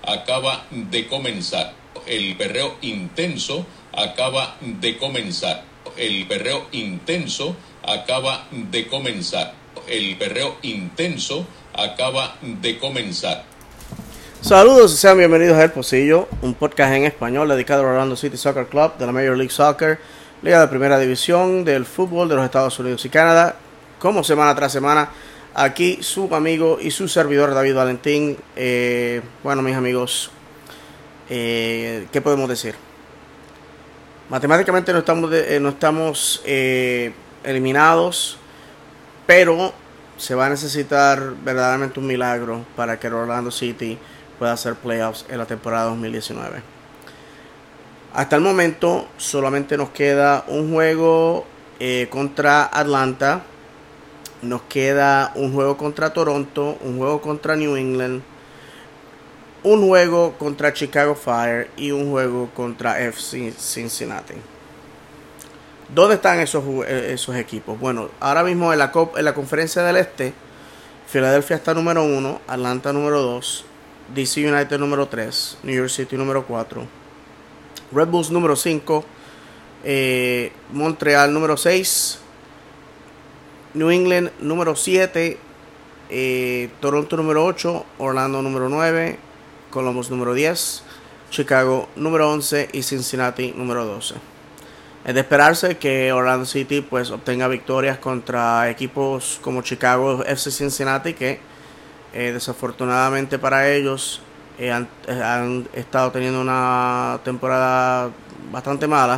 acaba de comenzar. El perreo intenso acaba de comenzar. El perreo intenso acaba de comenzar. El perreo intenso acaba de comenzar. Saludos y sean bienvenidos a El Pocillo, un podcast en español dedicado al Orlando City Soccer Club de la Major League Soccer, liga de primera división del fútbol de los Estados Unidos y Canadá. Como semana tras semana, aquí su amigo y su servidor David Valentín. Bueno, mis amigos, ¿qué podemos decir? Matemáticamente no estamos eliminados, pero se va a necesitar verdaderamente un milagro para que el Orlando City pueda hacer playoffs en la temporada 2019. Hasta el momento solamente nos queda un juego contra Atlanta, nos queda un juego contra Toronto, un juego contra New England, un juego contra Chicago Fire y un juego contra FC Cincinnati. ¿Dónde están esos equipos? Bueno, ahora mismo en la conferencia del Este, Filadelfia está número 1, Atlanta número 2, DC United número 3, New York City número 4, Red Bulls número 5, Montreal número 6, New England número 7, Toronto número 8, Orlando número 9, Columbus número 10, Chicago número 11 y Cincinnati número 12. Es de esperarse que Orlando City pues obtenga victorias contra equipos como Chicago FC Cincinnati, que desafortunadamente para ellos han estado teniendo una temporada bastante mala.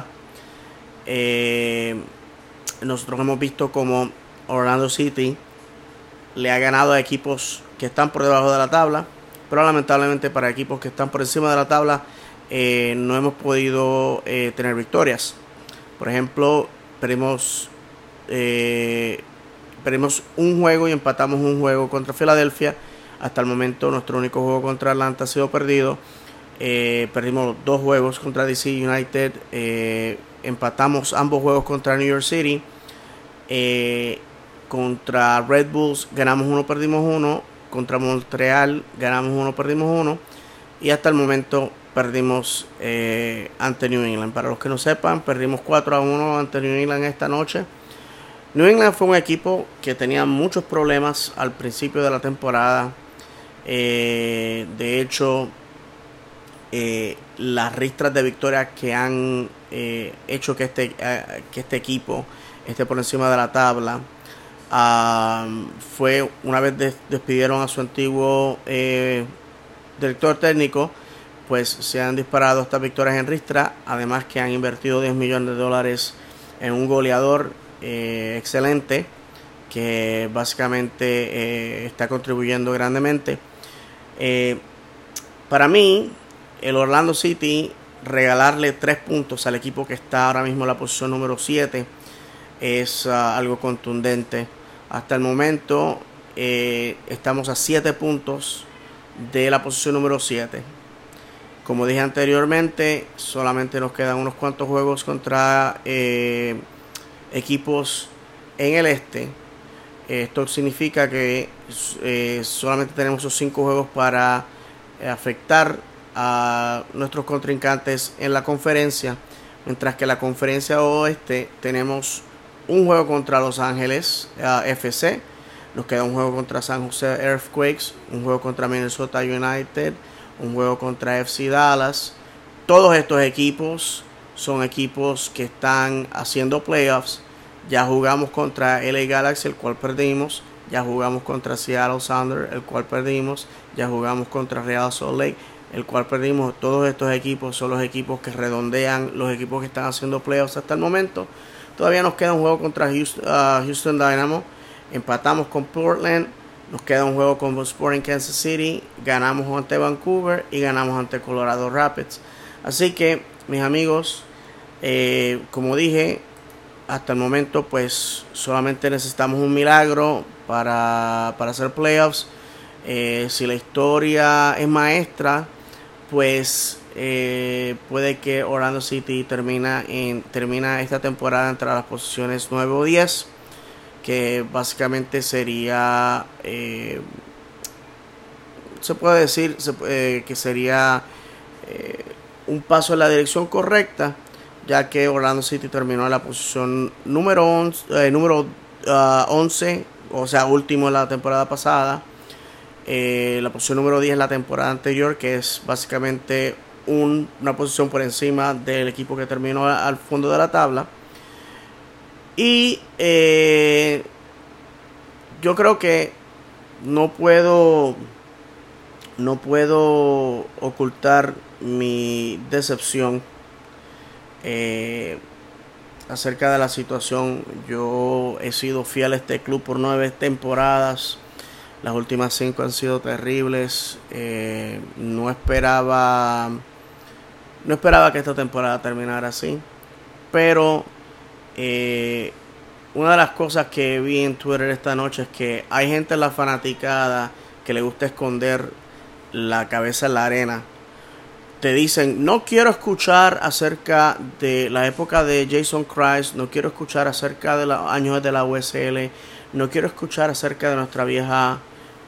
Nosotros hemos visto como Orlando City le ha ganado a equipos que están por debajo de la tabla, pero lamentablemente para equipos que están por encima de la tabla no hemos podido tener victorias. Por ejemplo, perdimos un juego y empatamos un juego contra Filadelfia. Hasta el momento nuestro único juego contra Atlanta ha sido perdido. Perdimos 2 juegos contra DC United. Empatamos ambos juegos contra New York City. Contra Red Bulls ganamos 1, perdimos 1. Contra Montreal ganamos 1, perdimos 1. Y hasta el momento perdimos ante New England. Para los que no sepan, perdimos 4-1 ante New England esta noche. New England fue un equipo que tenía muchos problemas al principio de la temporada. De hecho, las ristras de victorias que han hecho que este equipo esté por encima de la tabla fue una vez despidieron a su antiguo director técnico, pues se han disparado estas victorias en ristra. Además que han invertido $10 millones en un goleador excelente que básicamente está contribuyendo grandemente. Para mí, el Orlando City regalarle 3 puntos al equipo que está ahora mismo en la posición número 7 es algo contundente. Hasta el momento estamos a 7 puntos de la posición número 7. Como dije anteriormente, solamente nos quedan unos cuantos juegos contra equipos en el este. Esto significa que solamente tenemos esos 5 juegos para afectar a nuestros contrincantes en la conferencia, mientras que en la conferencia oeste tenemos un juego contra Los Ángeles FC, nos queda un juego contra San Jose Earthquakes, un juego contra Minnesota United, un juego contra FC Dallas. Todos estos equipos son equipos que están haciendo playoffs. Ya jugamos contra LA Galaxy, el cual perdimos. Ya jugamos contra Seattle Sounders, el cual perdimos. Ya jugamos contra Real Salt Lake, el cual perdimos. Todos estos equipos son los equipos que redondean los equipos que están haciendo playoffs hasta el momento. Todavía nos queda un juego contra Houston Dynamo. Empatamos con Portland. Nos queda un juego con Sporting Kansas City. Ganamos ante Vancouver y ganamos ante Colorado Rapids. Así que, mis amigos, como dije, hasta el momento pues solamente necesitamos un milagro para hacer playoffs. Si la historia es maestra, pues puede que Orlando City termina esta temporada entre las posiciones 9 o 10, que básicamente sería se puede decir que sería un paso en la dirección correcta, ya que Orlando City terminó en la posición número 11, o sea, último en la temporada pasada. La posición número 10 en la temporada anterior, que es básicamente una posición por encima del equipo que terminó al fondo de la tabla. Y yo creo que no puedo ocultar mi decepción acerca de la situación. Yo he sido fiel a este club por 9 temporadas. Las últimas 5 han sido terribles. No esperaba que esta temporada terminara así. Pero una de las cosas que vi en Twitter esta noche es que hay gente en la fanaticada que le gusta esconder la cabeza en la arena. Te dicen, no quiero escuchar acerca de la época de Jason Christ, no quiero escuchar acerca de los años de la USL, no quiero escuchar acerca de nuestra vieja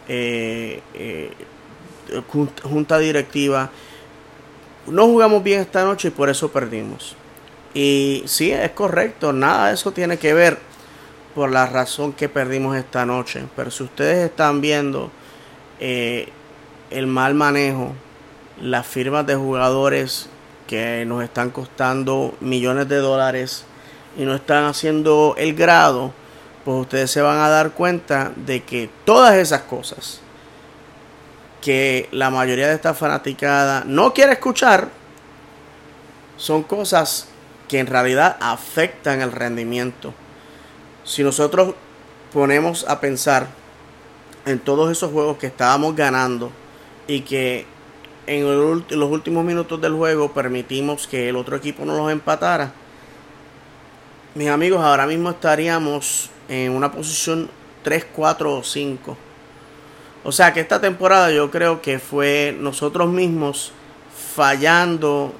junta directiva. No jugamos bien esta noche y por eso perdimos. Y sí, es correcto, nada de eso tiene que ver por la razón que perdimos esta noche. Pero si ustedes están viendo el mal manejo, las firmas de jugadores que nos están costando millones de dólares y no están haciendo el grado, pues ustedes se van a dar cuenta de que todas esas cosas que la mayoría de esta fanaticada no quiere escuchar son cosas que en realidad afectan el rendimiento. Si nosotros ponemos a pensar en todos esos juegos que estábamos ganando y que en los últimos minutos del juego permitimos que el otro equipo no los empatara, mis amigos, ahora mismo estaríamos en una posición 3, 4 o 5. O sea que esta temporada yo creo que fue nosotros mismos fallando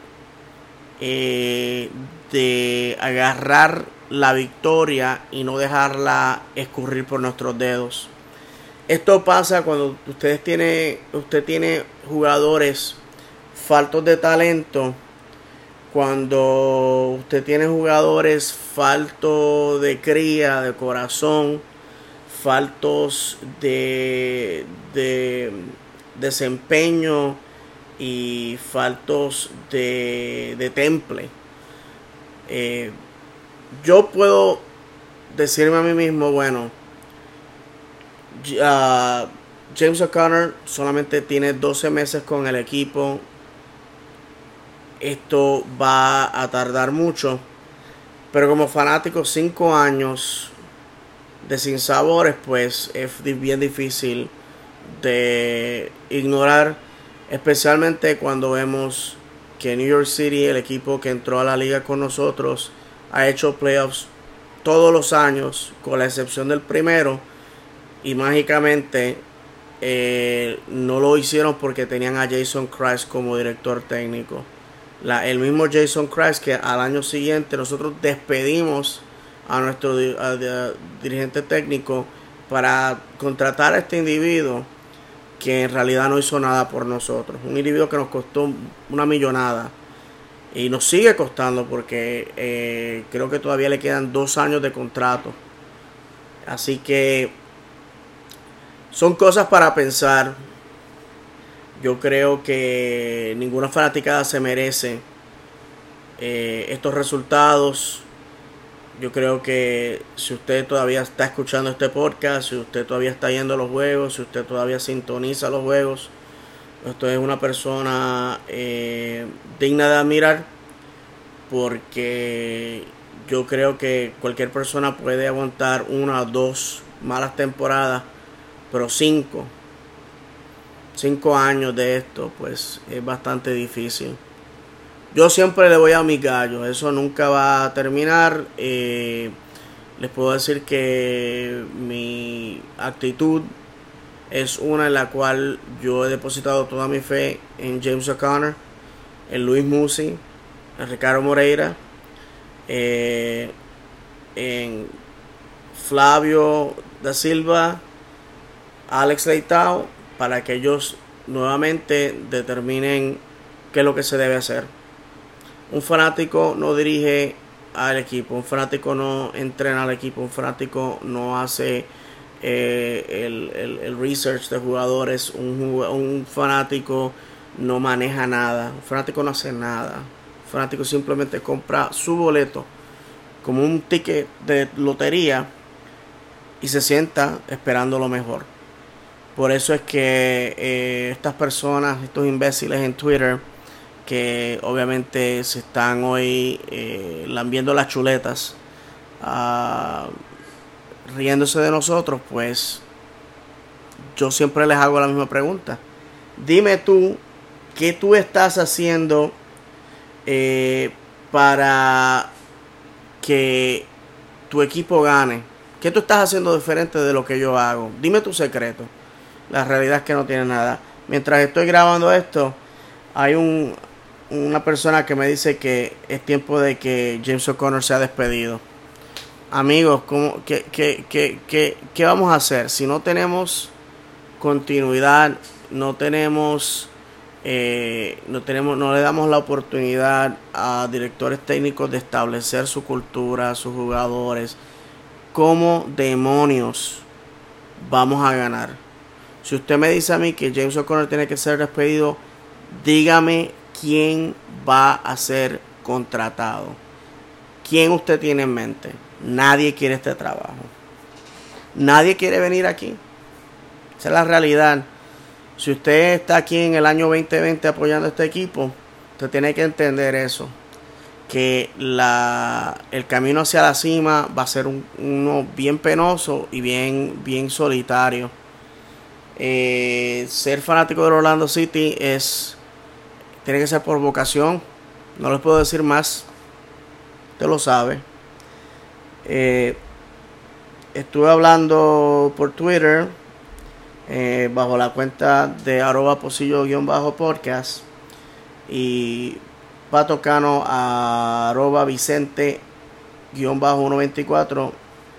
de agarrar la victoria y no dejarla escurrir por nuestros dedos. Esto pasa cuando usted tiene jugadores faltos de talento, cuando usted tiene jugadores faltos de cría, de corazón, faltos de desempeño y faltos de temple. Yo puedo decirme a mí mismo, bueno, James O'Connor solamente tiene 12 meses con el equipo. Esto va a tardar mucho. Pero como fanático, 5 años de sinsabores, pues es bien difícil de ignorar. Especialmente cuando vemos que New York City, el equipo que entró a la liga con nosotros, ha hecho playoffs todos los años, con la excepción del primero. Y mágicamente no lo hicieron porque tenían a Jason Christ como director técnico. El mismo Jason Christ que al año siguiente nosotros despedimos a nuestro dirigente técnico para contratar a este individuo que en realidad no hizo nada por nosotros. Un individuo que nos costó una millonada y nos sigue costando porque creo que todavía le quedan 2 años de contrato. Así que son cosas para pensar. Yo creo que ninguna fanaticada se merece estos resultados. Yo creo que si usted todavía está escuchando este podcast, si usted todavía está yendo a los juegos, si usted todavía sintoniza los juegos, usted es una persona digna de admirar, porque yo creo que cualquier persona puede aguantar 1 o 2 malas temporadas, pero 5 años de esto, pues es bastante difícil. Yo siempre le voy a mis gallos, eso nunca va a terminar. Les puedo decir que mi actitud es una en la cual yo he depositado toda mi fe en James O'Connor, en Luis Musi, en Ricardo Moreira, en Flavio da Silva, Alex Leitao, para que ellos nuevamente determinen qué es lo que se debe hacer. Un fanático no dirige al equipo, un fanático no entrena al equipo, un fanático no hace el research de jugadores, un fanático no maneja nada, un fanático no hace nada, un fanático simplemente compra su boleto como un ticket de lotería y se sienta esperando lo mejor. Por eso es que estas personas, estos imbéciles en Twitter, que obviamente se están hoy lambiendo las chuletas, riéndose de nosotros, pues yo siempre les hago la misma pregunta. Dime tú, ¿qué tú estás haciendo para que tu equipo gane? ¿Qué tú estás haciendo diferente de lo que yo hago? Dime tu secreto. La realidad es que no tiene nada. Mientras estoy grabando esto, hay una persona que me dice que es tiempo de que James O'Connor sea despedido. Amigos, ¿qué vamos a hacer? Si no tenemos continuidad, no le damos la oportunidad a directores técnicos de establecer su cultura, sus jugadores, ¿cómo demonios vamos a ganar? Si usted me dice a mí que James O'Connor tiene que ser despedido, dígame quién va a ser contratado. ¿Quién usted tiene en mente? Nadie quiere este trabajo. Nadie quiere venir aquí. Esa es la realidad. Si usted está aquí en el año 2020 apoyando a este equipo, usted tiene que entender eso. Que el camino hacia la cima va a ser uno bien penoso y bien solitario. Ser fanático del Orlando City tiene que ser por vocación. No les puedo decir más. Usted lo sabe. Estuve hablando por Twitter bajo la cuenta de @posillo_podcast y Pato Cano a @Vicente_124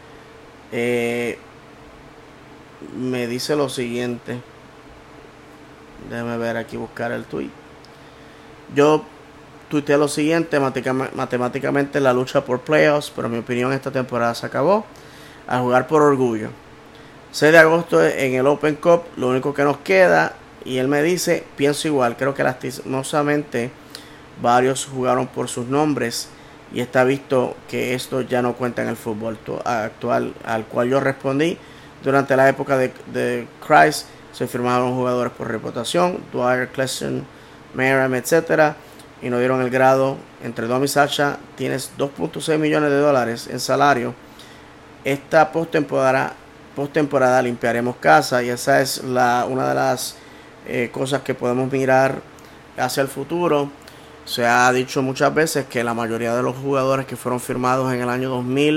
me dice lo siguiente. Déjame ver aquí, buscar el tweet. Yo tuiteé lo siguiente: matemáticamente la lucha por playoffs, pero en mi opinión esta temporada se acabó. A jugar por orgullo. 6 de agosto en el Open Cup, lo único que nos queda. Y él me dice, pienso igual, creo que lastimosamente varios jugaron por sus nombres y está visto que esto ya no cuenta en el fútbol actual, al cual yo respondí. Durante la época de Christ se firmaron jugadores por reputación, Dwyer, Kleston, Merriam, etc. y no dieron el grado. Entre Dom y Sacha tienes $2.6 millones en salario. Esta postemporada limpiaremos casa, y esa es una de las cosas que podemos mirar hacia el futuro. Se ha dicho muchas veces que la mayoría de los jugadores que fueron firmados en el año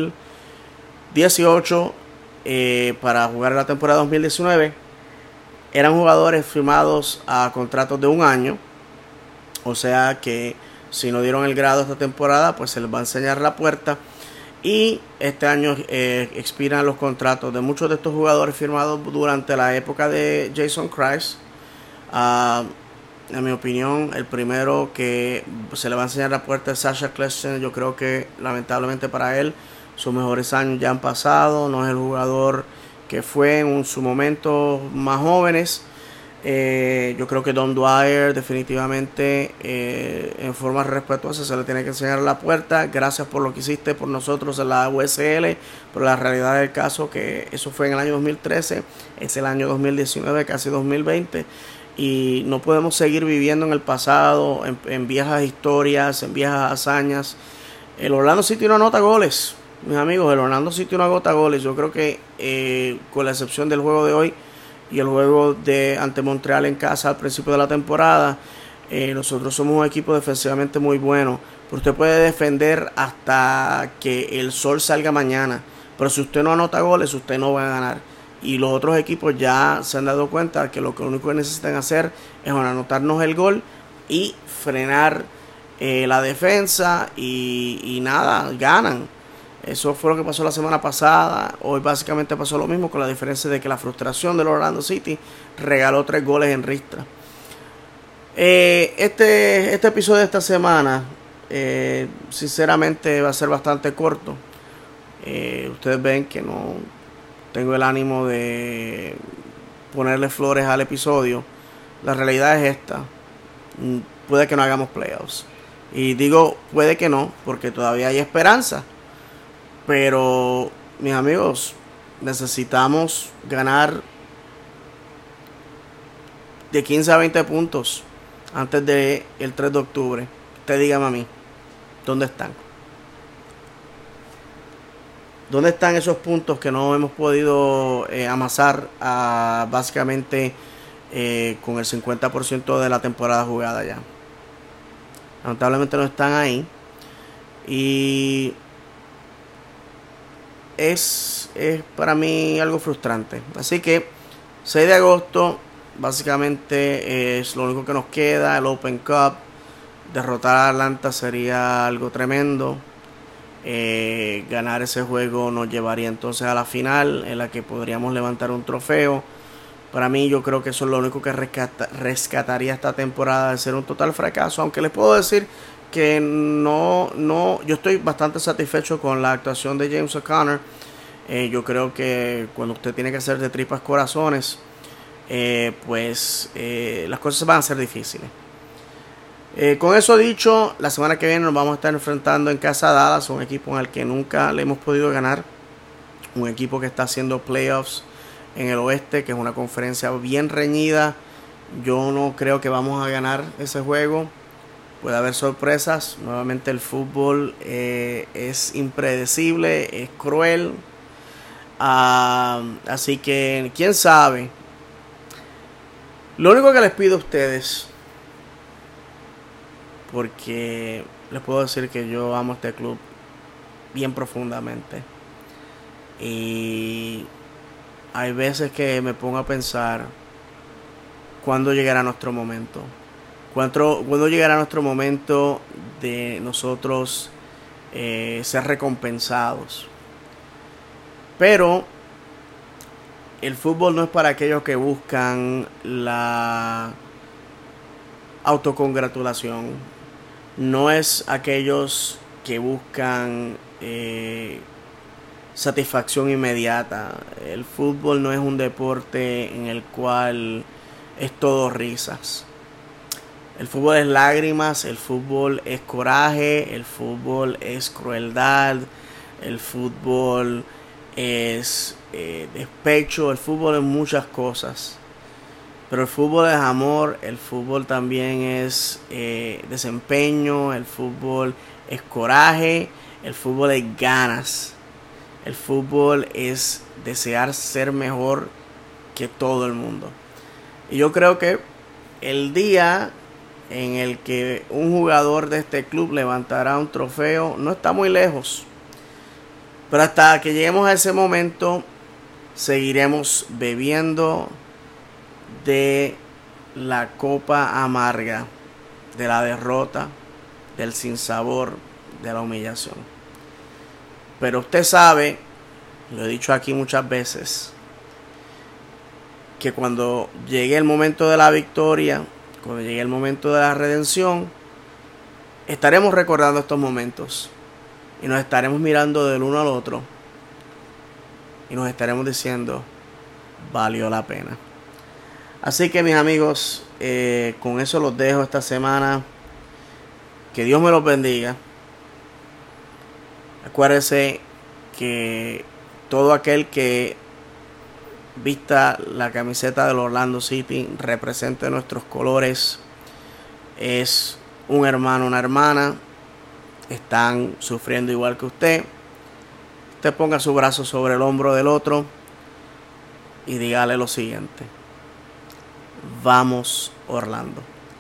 2018 para jugar la temporada 2019 eran jugadores firmados a contratos de un año. O sea que si no dieron el grado esta temporada, pues se les va a enseñar la puerta. Y este año expiran los contratos de muchos de estos jugadores firmados durante la época de Jason Christ. En mi opinión, el primero que se le va a enseñar la puerta es Sacha Kljestan. Yo creo que lamentablemente para él sus mejores años ya han pasado. No es el jugador que fue en su momento más jóvenes. Yo creo que Don Dwyer definitivamente en forma respetuosa se le tiene que enseñar la puerta. Gracias por lo que hiciste por nosotros en la USL, pero la realidad del caso que eso fue en el año 2013, es el año 2019, casi 2020, y no podemos seguir viviendo en el pasado, en viejas historias, en viejas hazañas. El Orlando City no anota goles, mis amigos. El Orlando City no anota goles. Yo creo que con la excepción del juego de hoy y el juego ante Montreal en casa al principio de la temporada, nosotros somos un equipo defensivamente muy bueno. Pero usted puede defender hasta que el sol salga mañana, pero si usted no anota goles, usted no va a ganar. Y los otros equipos ya se han dado cuenta que lo único que necesitan hacer es anotarnos el gol y frenar la defensa y nada, ganan. Eso fue lo que pasó la semana pasada. Hoy básicamente pasó lo mismo, con la diferencia de que la frustración del Orlando City regaló 3 goles en ristra. Este episodio de esta semana, sinceramente, va a ser bastante corto. Ustedes ven que no tengo el ánimo de ponerle flores al episodio. La realidad es esta: puede que no hagamos playoffs. Y digo puede que no, porque todavía hay esperanza. Pero, mis amigos, necesitamos ganar de 15 a 20 puntos antes del 3 de octubre. Usted dígame a mí, ¿dónde están? ¿Dónde están esos puntos que no hemos podido amasar básicamente con el 50% de la temporada jugada ya? Lamentablemente no están ahí. Y es para mí algo frustrante. Así que 6 de agosto básicamente es lo único que nos queda, el Open Cup. Derrotar a Atlanta sería algo tremendo. Ganar ese juego nos llevaría entonces a la final, en la que podríamos levantar un trofeo. Para mí, yo creo que eso es lo único que rescataría esta temporada de ser un total fracaso. Aunque les puedo decir que yo estoy bastante satisfecho con la actuación de James O'Connor. Yo creo que cuando usted tiene que hacer de tripas corazones, las cosas van a ser difíciles. Con eso dicho, la semana que viene nos vamos a estar enfrentando en casa a Dallas, un equipo en el que nunca le hemos podido ganar, un equipo que está haciendo playoffs en el oeste, que es una conferencia bien reñida. Yo no creo que vamos a ganar ese juego, puede haber sorpresas. Nuevamente el fútbol es impredecible, es cruel, así que quién sabe. Lo único que les pido a ustedes, porque les puedo decir que yo amo este club bien profundamente, y hay veces que me pongo a pensar cuándo llegará nuestro momento, cuándo llegará nuestro momento de nosotros ser recompensados. Pero el fútbol no es para aquellos que buscan la autocongratulación. No es aquellos que buscan satisfacción inmediata. El fútbol no es un deporte en el cual es todo risas. El fútbol es lágrimas, el fútbol es coraje, el fútbol es crueldad, el fútbol es despecho, el fútbol es muchas cosas. Pero el fútbol es amor, el fútbol también es desempeño, el fútbol es coraje, el fútbol es ganas, el fútbol es desear ser mejor que todo el mundo. Y yo creo que el día en el que un jugador de este club levantará un trofeo no está muy lejos. Pero hasta que lleguemos a ese momento, seguiremos bebiendo de la copa amarga, de la derrota, del sinsabor, de la humillación. Pero usted sabe, lo he dicho aquí muchas veces, que cuando llegue el momento de la victoria, cuando llegue el momento de la redención, estaremos recordando estos momentos y nos estaremos mirando del uno al otro y nos estaremos diciendo: valió la pena. Así que, mis amigos, con eso los dejo esta semana. Que Dios me los bendiga. Acuérdense que todo aquel que vista la camiseta del Orlando City, represente nuestros colores, es un hermano, una hermana. Están sufriendo igual que usted. Usted ponga su brazo sobre el hombro del otro y dígale lo siguiente: vamos, Orlando.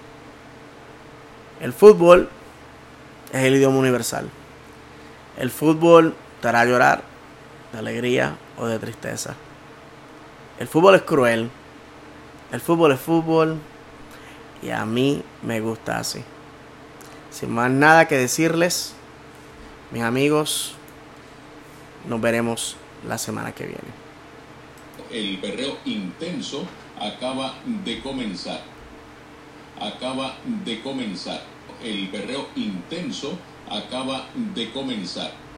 El fútbol es el idioma universal. El fútbol te hará llorar de alegría o de tristeza. El fútbol es cruel. El fútbol es fútbol. Y a mí me gusta así. Sin más nada que decirles, mis amigos, nos veremos la semana que viene. El perreo intenso acaba de comenzar. acaba de comenzar. El perreo intenso acaba de comenzar.